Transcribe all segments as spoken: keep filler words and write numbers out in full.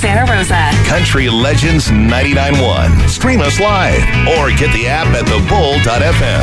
Santa Rosa. Country Legends ninety-nine point one. Stream us live or get the app at the bull dot f m.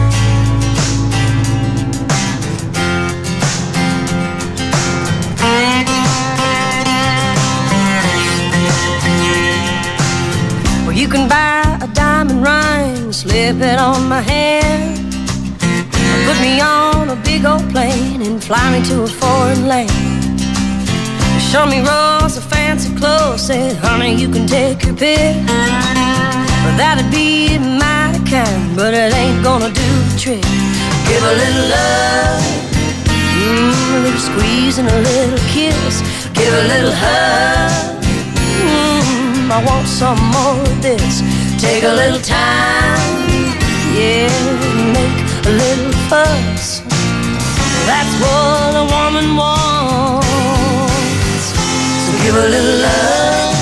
You can buy a diamond ring, slip it on my hand, put me on a big old plane and fly me to a foreign land. Show me rolls of fancy clothes, say, honey, you can take your pick. Well, that'd be mighty kind, but it ain't gonna do the trick. Give a little love, mm, a little squeeze and a little kiss. Give a little hug, mm, I want some more of this. Take a little time, yeah, make a little fuss. That's what a woman wants. So give a little love.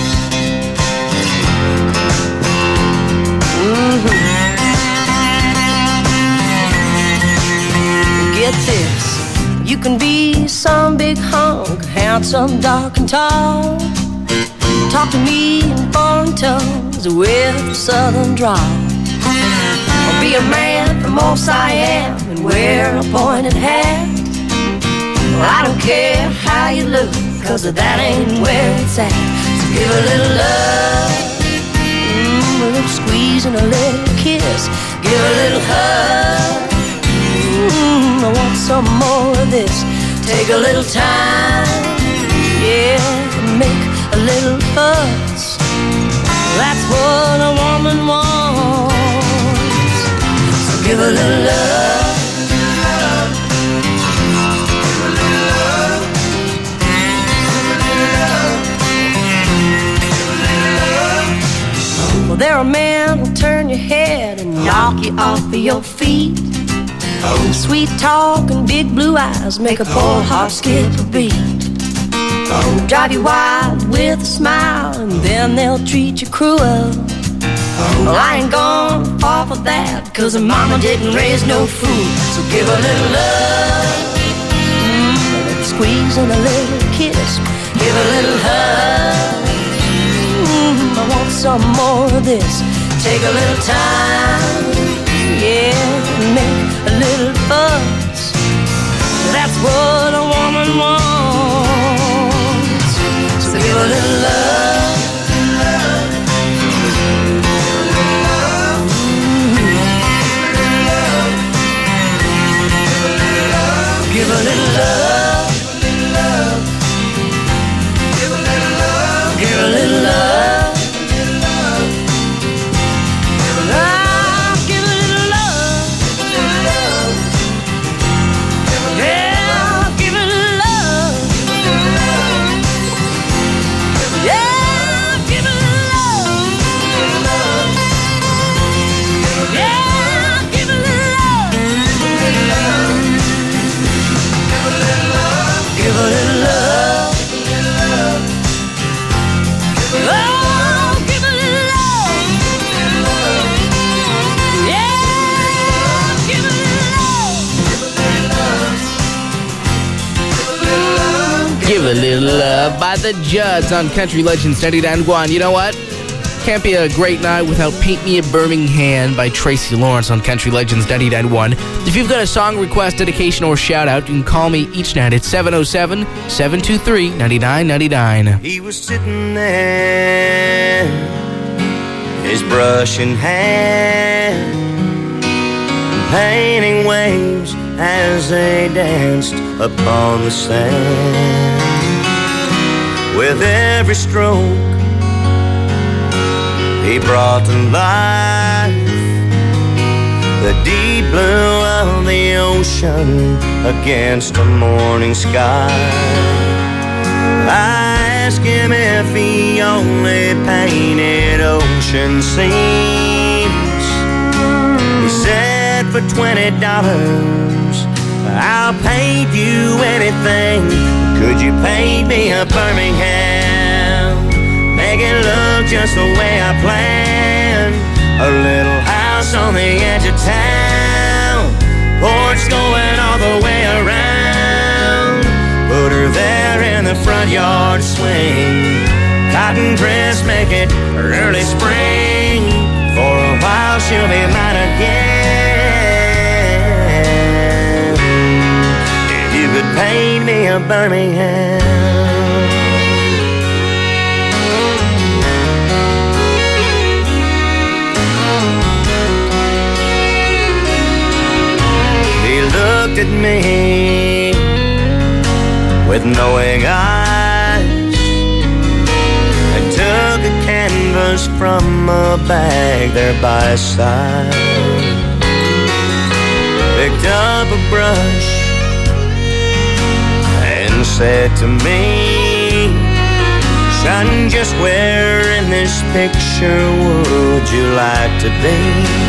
Mm-hmm. Get this, you can be some big hunk, handsome, dark and tall. Talk to me in foreign tongues with a southern drawl. Or be a man from old Siam and wear a pointed hat. Well, I don't care how you look, cause that ain't where it's at. So give a little love, mm, a little squeeze and a little kiss. Give a little hug, mm, I want some more of this. Take a little time, yeah, make a little fuss. That's what a woman wants. So give a little love. Give a little love. Well, there are men who'll turn your head and knock you off of your feet. Sweet talk and big blue eyes make a poor heart skip a beat. Drive you wild with a smile, and then they'll treat you cruel. Well, I ain't gonna fall for that, cause her mama didn't raise no fool. So give a little love, mm, a little squeeze and a little kiss. Give a little hug, mm, I want some more of this. Take a little time, yeah, make a little fuss. That's what a woman wants. So give a little love. Give a little love. Give a little love. Give a little love. Give a little love by the Judds on Country Legends ninety-nine point one. You know what? Can't be a great night without Paint Me a Birmingham by Tracy Lawrence on Country Legends ninety-nine point one. If you've got a song request, dedication, or shout out, you can call me each night at seven oh seven, seven two three, nine nine nine nine. He was sitting there, his brush in hand, painting waves as they danced upon the sand. With every stroke he brought to life the deep blue of the ocean against the morning sky. I asked him if he only painted ocean scenes. He said, for twenty dollars I'll paint you anything. Could you paint me a Birmingham? Make it look just the way I planned. A little house on the edge of town, porch going all the way around. Put her there in the front yard swing, dress, make it early spring. For a while she'll be mine again. If you could paint me a Birmingham. He looked at me with knowing eyes and took a canvas from a bag there by his side. Picked up a brush and said to me, son, just where in this picture would you like to be?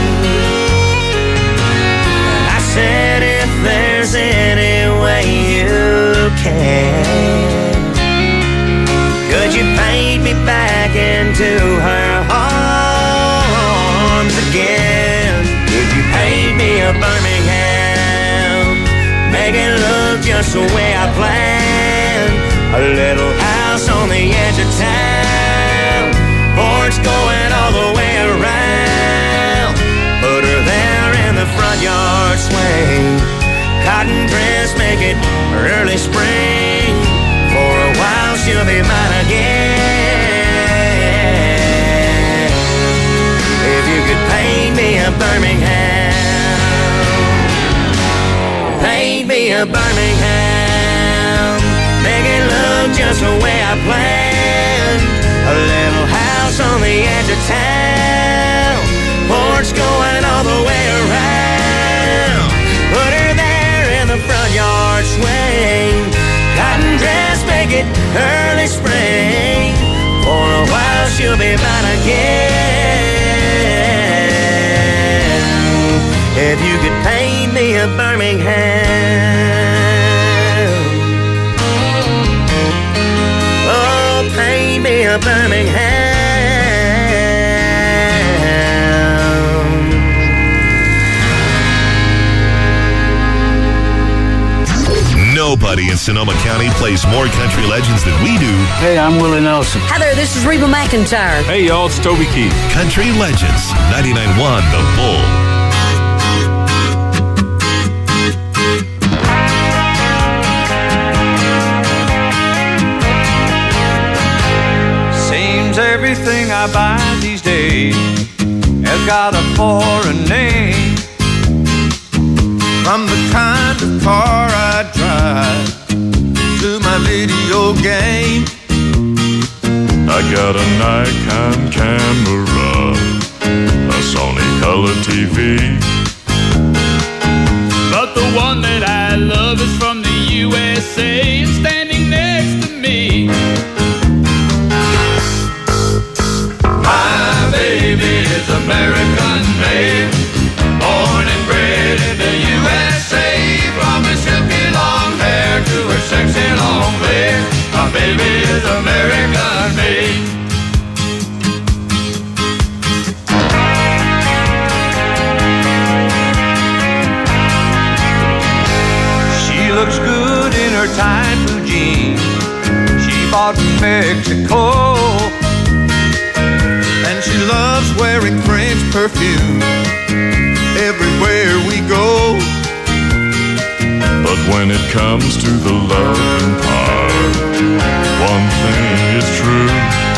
And I said, if there's any way you can, could you paint me back into her arms again? Could you paint me a Birmingham, make it look just the way I planned? A little house on the edge of town, porch going all the way around. Put her there in the front yard swing, cotton dress, make it early spring. For a while she'll be mine again. If you could paint me a Birmingham, paint me a Birmingham, make it look just the way I planned. A little house on the edge of town, porch going all the way around. Put her there in the front yard swing, cotton dress, make it early spring. For a while she'll be mine again. If you could paint me a Birmingham, oh, paint me a Birmingham. Nobody in Sonoma County plays more country legends than we do. Hey, I'm Willie Nelson. Hi there, this is Reba McEntire. Hey, y'all, it's Toby Keith. Country Legends, ninety-nine point one The Bull. Seems everything I buy these days has got a foreign name. From the kind of car I drive to my video game. I got a Nikon camera, a Sony color T V, but the one that I love is from the U S A and standing next to me. My baby is American made, born and bred in the U S A. From her silky long hair to her sexy long legs, my baby is American made. She looks good in her tight blue jeans she bought in Mexico, and she loves wearing French perfume everywhere we go. but when it comes to the loving part, one thing is true.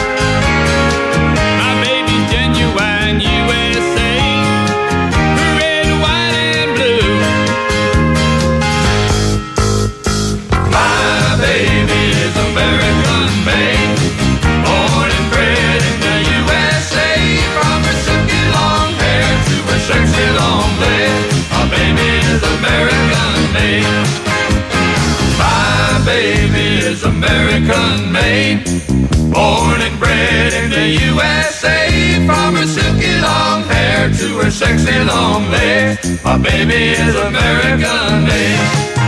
My baby's genuine U S A, red, white, and blue. My baby is American made, born and bred in the U S A. From her silky long hair to her sexy long legs, my baby is American made. My baby is American made, born and bred in the U S A. From her silky long hair to her sexy long legs, my baby is American made.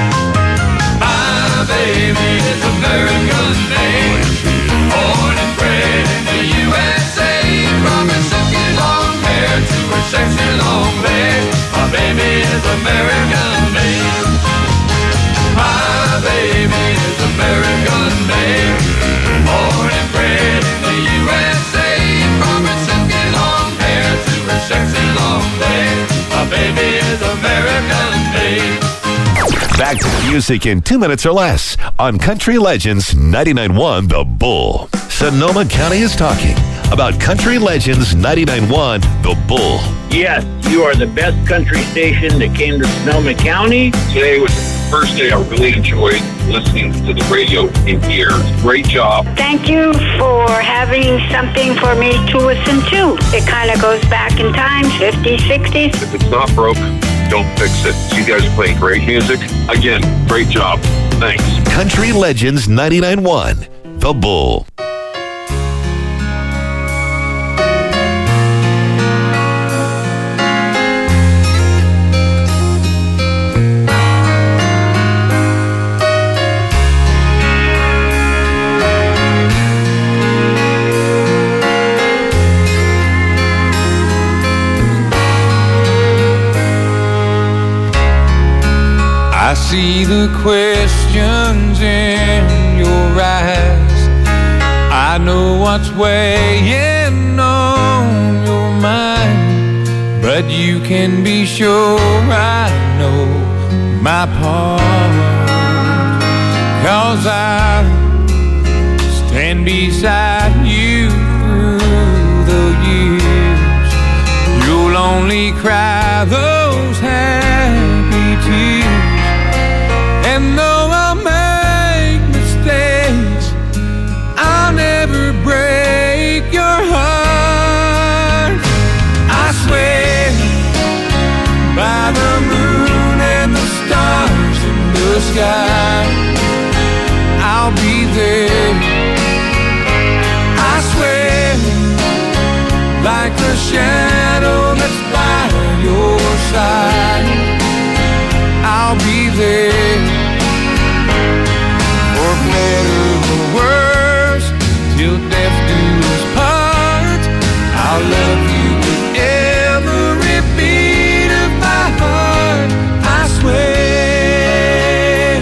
My baby is American made, born and bred in the U S A. From her silky long hair to her sexy long legs, my baby is American made. My baby is American made, born and bred in the U S A. Back to the music in two minutes or less on Country Legends ninety-nine point one The Bull. Sonoma County is talking about Country Legends ninety-nine point one The Bull. Yes, you are the best country station that came to Sonoma County. Today was the first day I really enjoyed listening to the radio in here. Great job. Thank you for having something for me to listen to. It kind of goes back in time, fifties, sixties. If it's not broke, don't fix it. You guys play great music. Again, great job. Thanks. Country Legends ninety-nine point one The Bull. I see the questions in your eyes. I know what's weighing on your mind, but you can be sure I know my part. 'Cause I stand beside you through the years. You'll only cry those happy tears. And though I'll make mistakes, I'll never break your heart. I swear by the moon and the stars in the sky, I'll be there. I swear like the shadow that's by your side, I'll be there. For better or worse, till death do us part, I'll love you with every beat of my heart. I swear.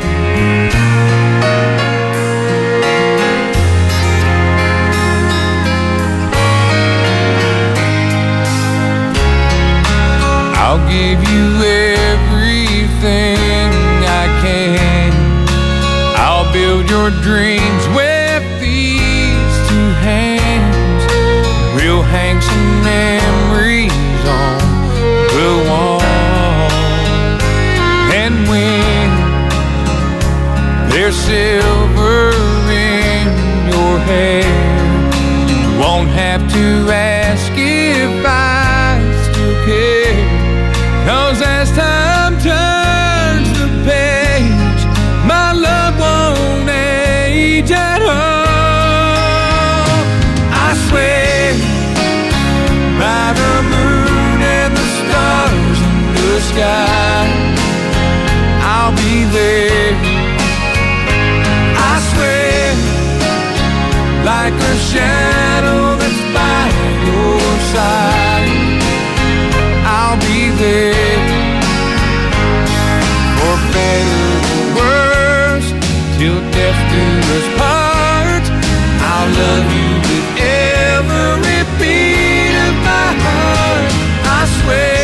I'll give you everything I can. I'll build your dreams with these two hands. We'll hang some memories on the wall. And when there's silver in your hair, you won't have to ask if I still care. 'Cause as time turns the page, my love won't age at all. I swear by the moon and the stars in the sky, I'll be there. I swear like a shadow that's by your side, I'll be there. For better or worse, till death do us part, I'll love you with every beat of my heart. I swear.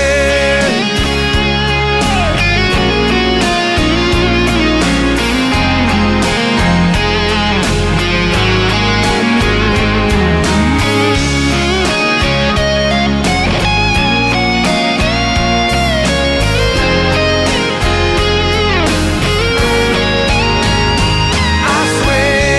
I swear.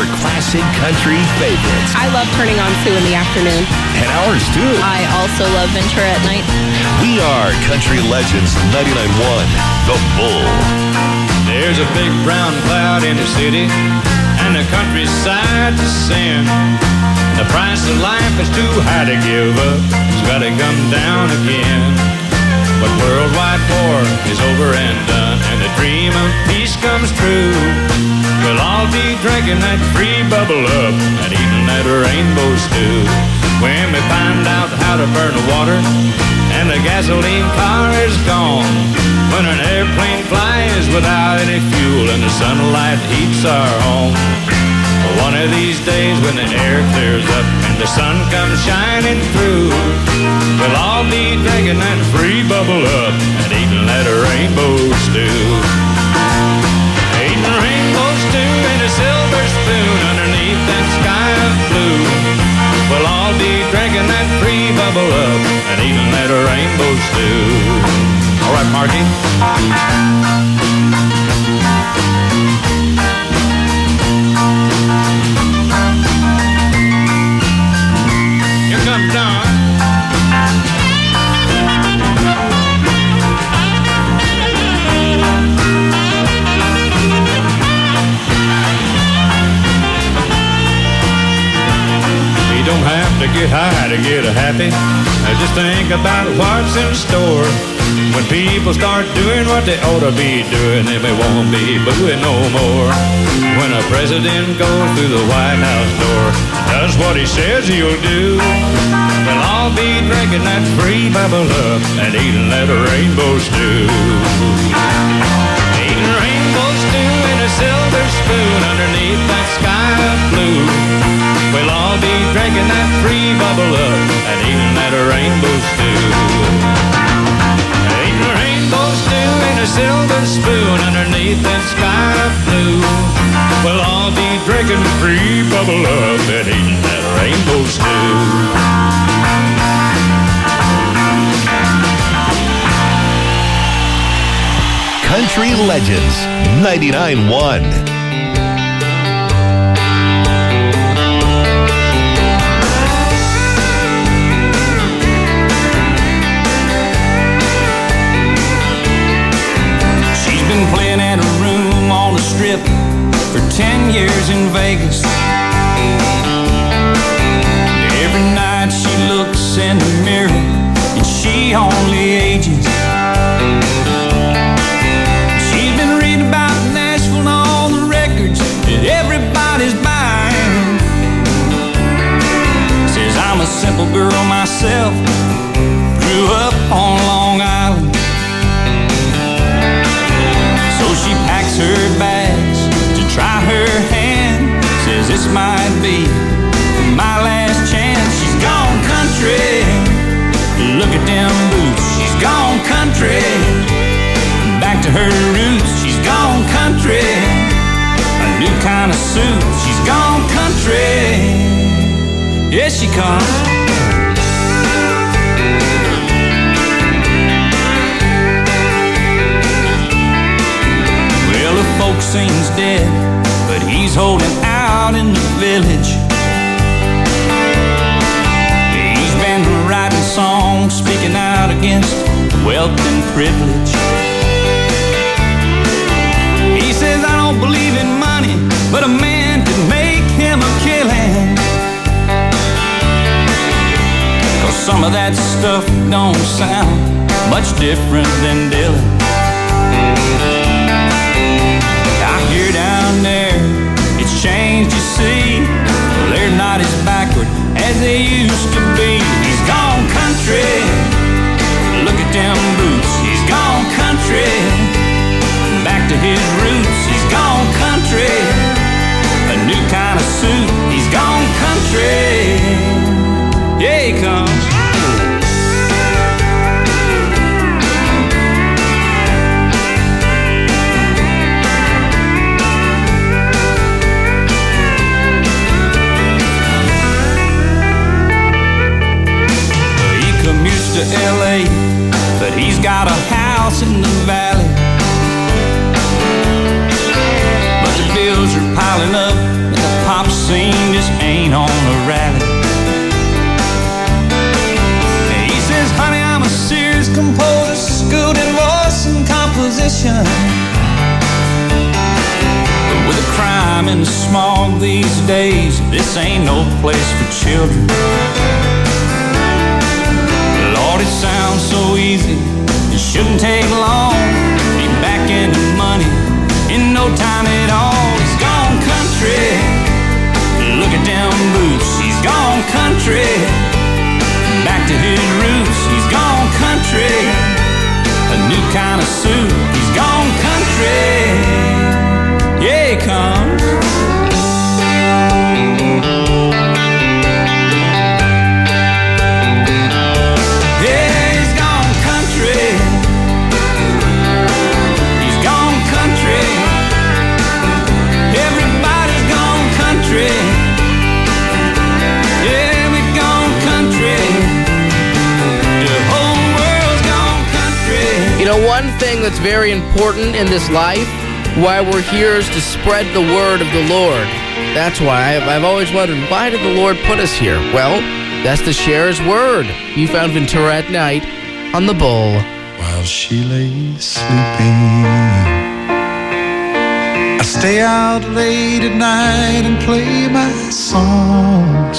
classic country favorites. I love turning on Sue in the afternoon. And ours too. I also love Ventura at night. We are Country Legends ninety-nine point one, The Bull. There's a big brown cloud in the city, and the countryside to sin. The price of life is too high to give up. It's gotta come down again. But worldwide war is over and done, and the dream of peace comes true. We'll all be drinking that free bubble up and eating that rainbow stew. When we find out how to burn the water and the gasoline car is gone. When an airplane flies without any fuel and the sunlight heats our home. One of these days when the air clears up and the sun comes shining through, we'll all be drinking that free bubble up and eating that rainbow stew. Eating rainbow stew in a silver spoon underneath that sky of blue. We'll all be drinking that free bubble up and eating that rainbow stew. All right, Marky. Here comes Don. You don't have to get high to get happy. Just think about what's in store. When people start doing what they ought to be doing, they won't be booing no more. When a president goes through the White House door, does what he says he'll do, we'll all be drinking that free bubble up and eating that rainbow stew. Eating rainbow stew in a silver spoon underneath that sky of blue. We'll all be drinking that free bubble up and eating that rainbow stew. Eating rainbow stew in a silver spoon underneath that sky of blue. We'll all be drinking free bubble up and eating that rainbow stew. Country Legends ninety-nine point one. Playing at a room on the strip for ten years in Vegas. Every night she looks in the mirror and she only ages. She's been reading about Nashville and all the records that everybody's buying. Says I'm a simple girl myself, grew up on Long Island. She packs her bags to try her hand. Says this might be my last chance. She's gone country. Look at them boots. She's gone country. Back to her roots. She's gone country. A new kind of suit. She's gone country. Yes, she comes. The folk sings dead, but he's holding out in the village. He's been writing songs, speaking out against wealth and privilege. He says, I don't believe in money, but a man can make him a killing. 'Cause some of that stuff don't sound much different than Dylan. Here down there, it's changed, you see. They're not as backward as they used to be. He's gone country. Look at them boots. He's gone country. Back to his roots. He's gone country. A new kind of suit. He's gone country. Yeah, he comes. nation. But with the crime and the smog these days, this ain't no place for children. Lord, it sounds so easy, it shouldn't take long. Be back into money in no time at all. He's gone country, look at them boots. He's gone country, back to his roots. He's gone country, a new kind of suit. He's gone country, yeah, he comes. Yeah, he's gone country. He's gone country. Everybody's gone country. Yeah, we're gone country. The whole world's gone country. You know, one thing that's very important in this life, why we're here, is to spread the word of the Lord. That's why I've, I've always wondered, why did the Lord put us here? Well, that's to share His word. You found Ventura at Night on the Bull. While she lay sleeping, I stay out late at night and play my songs.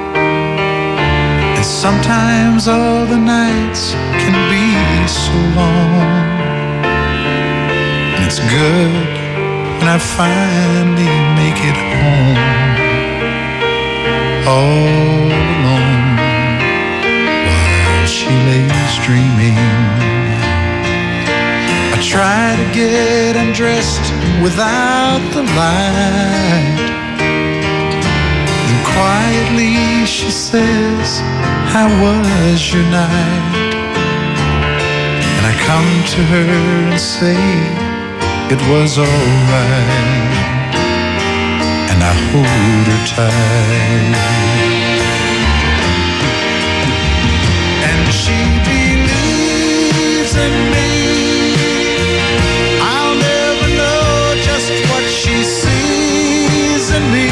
And sometimes all the nights can be so long. And it's good when I finally make it home, all alone, while she lays dreaming. I try to get undressed without the light, and quietly she says, how was your night? And I come to her and say, it was alright, and I hold her tight. And she believes in me. I'll never know just what she sees in me.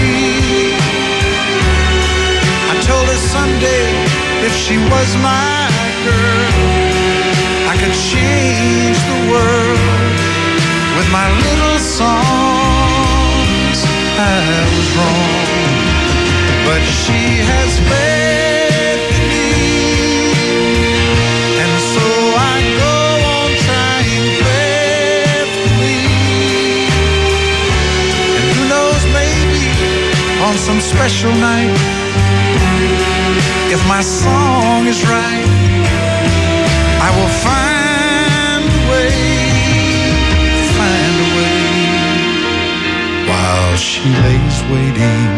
I told her someday if she was my girl, I could change the world with my little songs. I was wrong, but she has faith in me, and so I go on trying faithfully. And who knows, maybe on some special night, if my song is right, I will find a way, find a way. While she lays waiting,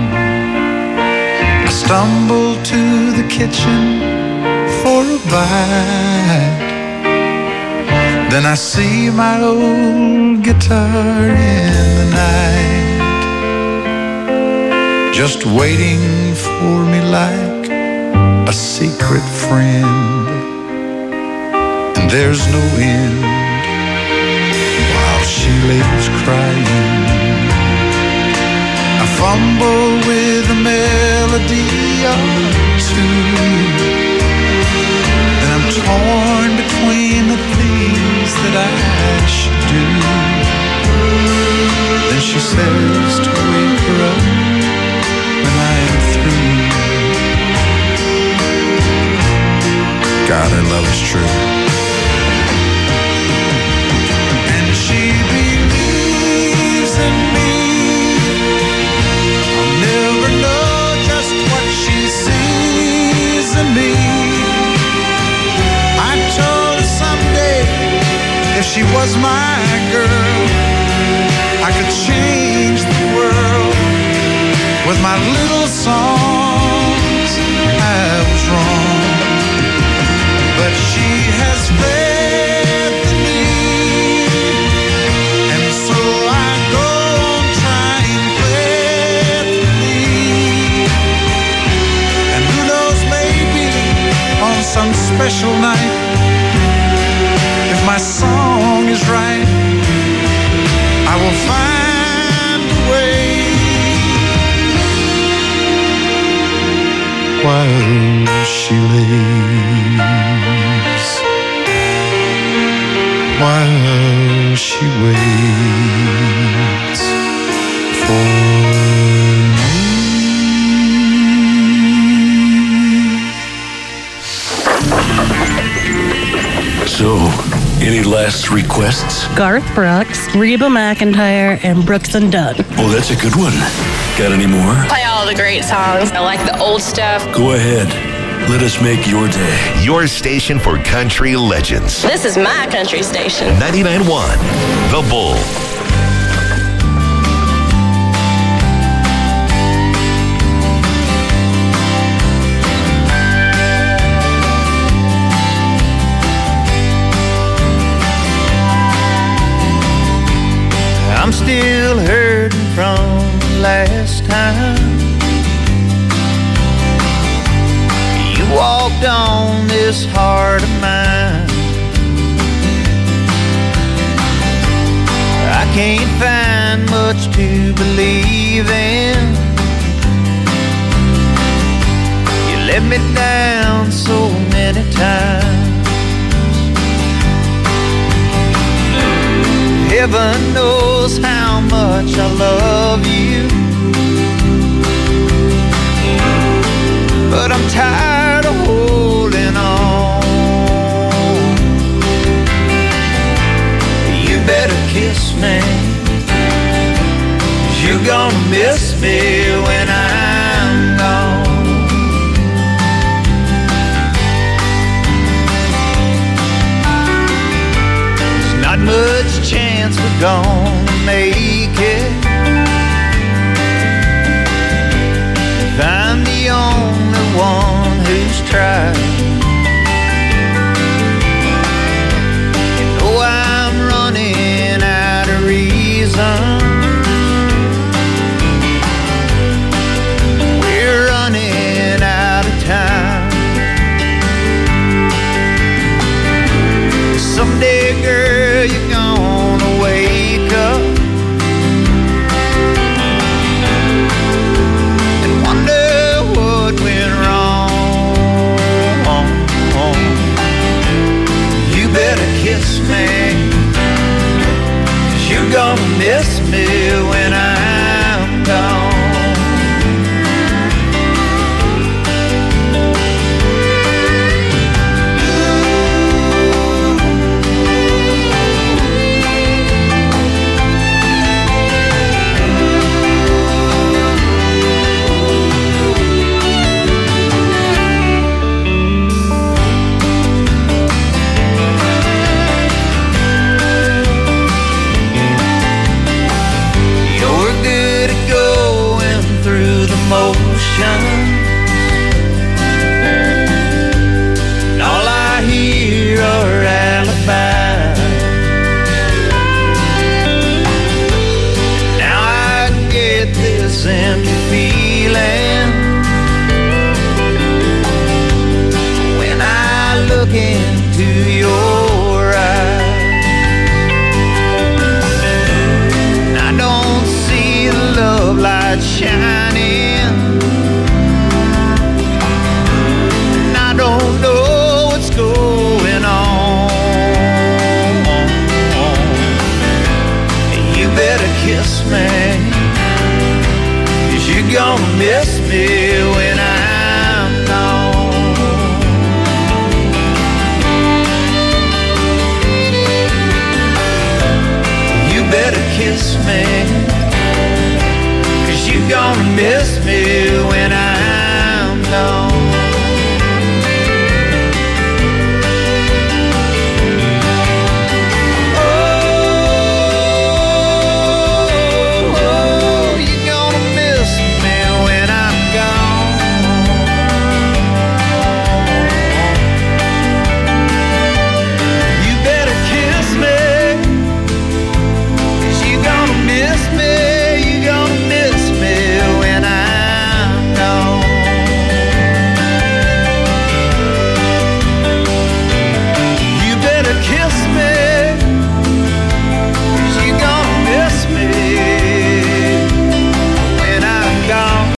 I stumble to the kitchen for a bite. Then I see my old guitar in the night, just waiting for me like a secret friend. And there's no end while she lays crying. I fumble with a melody or two, and I'm torn between the things that I should do. Then she says to wake her up when I am through. God, her love is true. And she believes in me. I'll never know just what she sees in me. I told her someday if she was my girl, I could change the world with my little songs. I was wrong, but she has faith in me, and so I go on trying faithfully. And who knows, maybe on some special night, if my song is right, I will find a way. While she lays, while she waits for So, any last requests? Garth Brooks, Reba McEntire, and Brooks and Dunn. Oh, that's a good one. Got any more? Play all the great songs. I like the old stuff. Go ahead. Let us make your day. Your station for country legends. This is my country station. ninety-nine point one, The Bull. I'm still hurting from last time you walked on this heart of mine. I can't find much to believe in. You let me down so many times. Heaven knows how much I love you, but I'm tired of holding on. You better kiss me, 'cause you're gonna miss me when I'm gone. There's not much chance we're gonna make it if I'm the only one who's tried. You know I'm running out of reasons. We're running out of time. Someday, girl, you're gonna wake up and wonder what went wrong. You better kiss me, 'cause you're gonna miss me when I'm gone. And all I hear are alibis. Now I get this empty feeling when I look into your eyes. And I don't see the love light shining. Don't know what's going on. You better kiss me, 'cause you're gonna miss me when I'm gone. You better kiss me, 'cause you're gonna miss me when I'm